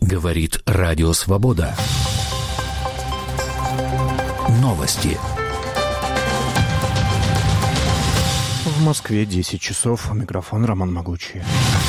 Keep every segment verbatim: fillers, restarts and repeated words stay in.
Говорит Радио Свобода. Новости. В Москве десять часов. Микрофон Роман Могучий.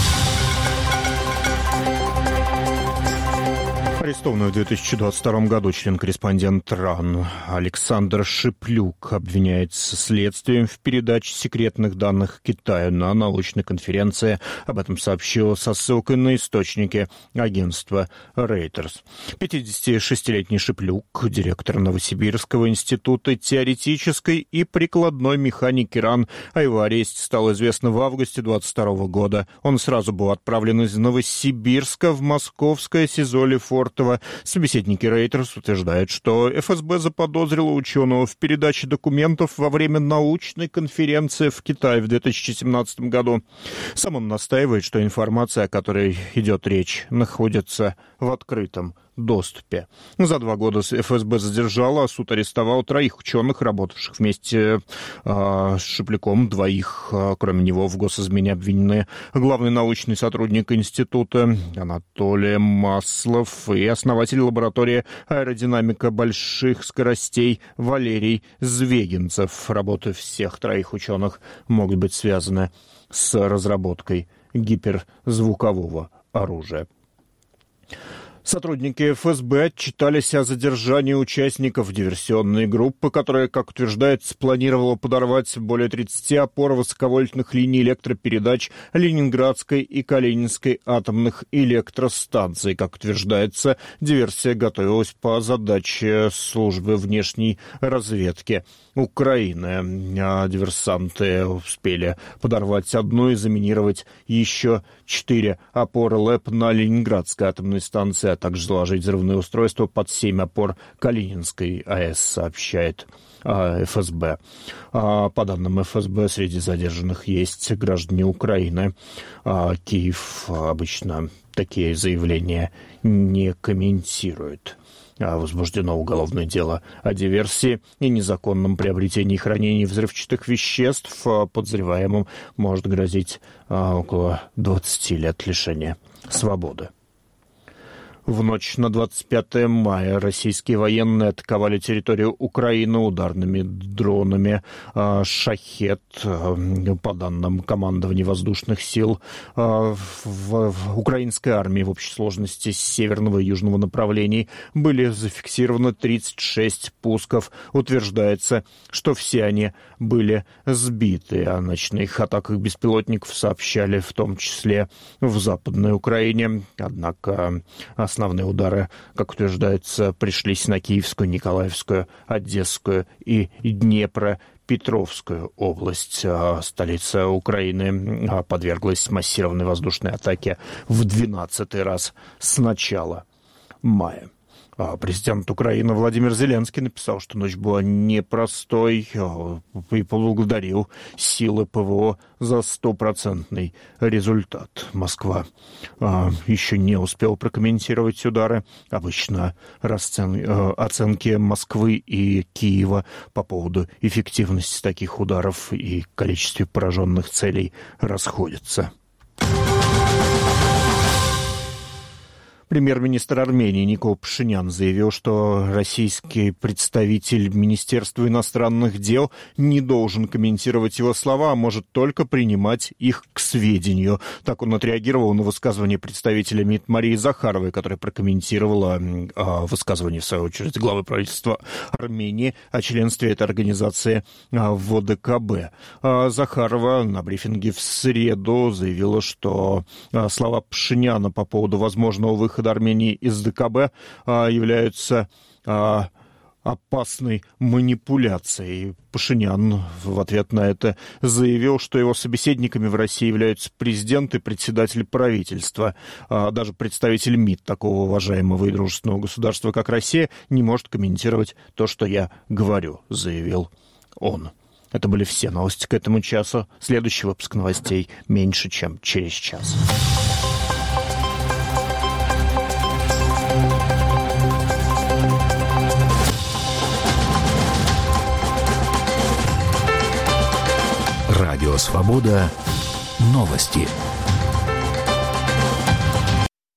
Арестованный в две тысячи двадцать втором году член-корреспондент РАН Александр Шиплюк обвиняется следствием в передаче секретных данных Китаю на научной конференции. Об этом сообщило со ссылкой на источники агентства Reuters. пятидесятишестилетний Шиплюк, директор Новосибирского института теоретической и прикладной механики РАН. О его аресте стало известно в августе двадцать второго года. Он сразу был отправлен из Новосибирска в московское СИЗО Лефортово. Собеседники Reuters утверждают, что эф эс бэ заподозрило ученого в передаче документов во время научной конференции в Китае в две тысячи семнадцатом году. Сам он настаивает, что информация, о которой идет речь, находится в открытом доступе. За два года эф эс бэ задержала, а суд арестовал троих ученых, работавших вместе э, с Шиплюком. Двоих, э, кроме него, в госизмене обвинены главный научный сотрудник института Анатолий Маслов и основатель лаборатории аэродинамика больших скоростей Валерий Звегинцев. Работы всех троих ученых могут быть связаны с разработкой гиперзвукового оружия. Сотрудники эф эс бэ отчитались о задержании участников диверсионной группы, которая, как утверждается, планировала подорвать более тридцати опор высоковольтных линий электропередач Ленинградской и Калининской атомных электростанций. Как утверждается, диверсия готовилась по задаче службы внешней разведки Украины. А диверсанты успели подорвать одну и заминировать еще четыре опоры ЛЭП на Ленинградской атомной станции, а также заложить взрывные устройства под семь опор Калининской АЭС, сообщает а, эф эс бэ. А, по данным эф эс бэ, среди задержанных есть граждане Украины. А, Киев обычно такие заявления не комментирует. Возбуждено уголовное дело о диверсии и незаконном приобретении и хранении взрывчатых веществ. Подозреваемым может грозить около двадцати лет лишения свободы. В ночь на двадцать пятое мая российские военные атаковали территорию Украины ударными дронами «Шахед». По данным командования воздушных сил, в, в украинской армии в общей сложности с северного и южного направлений были зафиксированы тридцать шесть пусков. Утверждается, что все они были сбиты. О ночных атаках беспилотников сообщали в том числе в Западной Украине. Однако основные удары, как утверждается, пришлись на Киевскую, Николаевскую, Одесскую и Днепропетровскую область. Столица Украины подверглась массированной воздушной атаке в двенадцатый раз с начала мая. Президент Украины Владимир Зеленский написал, что ночь была непростой, и поблагодарил силы ПВО за стопроцентный результат. Москва еще не успела прокомментировать удары. Обычно расцен... оценки Москвы и Киева по поводу эффективности таких ударов и количества пораженных целей расходятся. Премьер-министр Армении Никол Пашинян заявил, что российский представитель Министерства иностранных дел не должен комментировать его слова, а может только принимать их к сведению. Так он отреагировал на высказывание представителя МИД Марии Захаровой, которая прокомментировала э, высказывание, в свою очередь, главы правительства Армении о членстве этой организации э, в о дэ ка бэ. Э, Захарова на брифинге в среду заявила, что э, слова Пашиняна по поводу возможного выхода Армении из дэ ка бэ а, являются а, опасной манипуляцией. Пашинян в ответ на это заявил, что его собеседниками в России являются президент и председатель правительства. А, даже представитель МИД такого уважаемого и дружественного государства, как Россия, не может комментировать то, что я говорю, заявил он. Это были все новости к этому часу. Следующий выпуск новостей меньше, чем через час. Радио Свобода. Новости.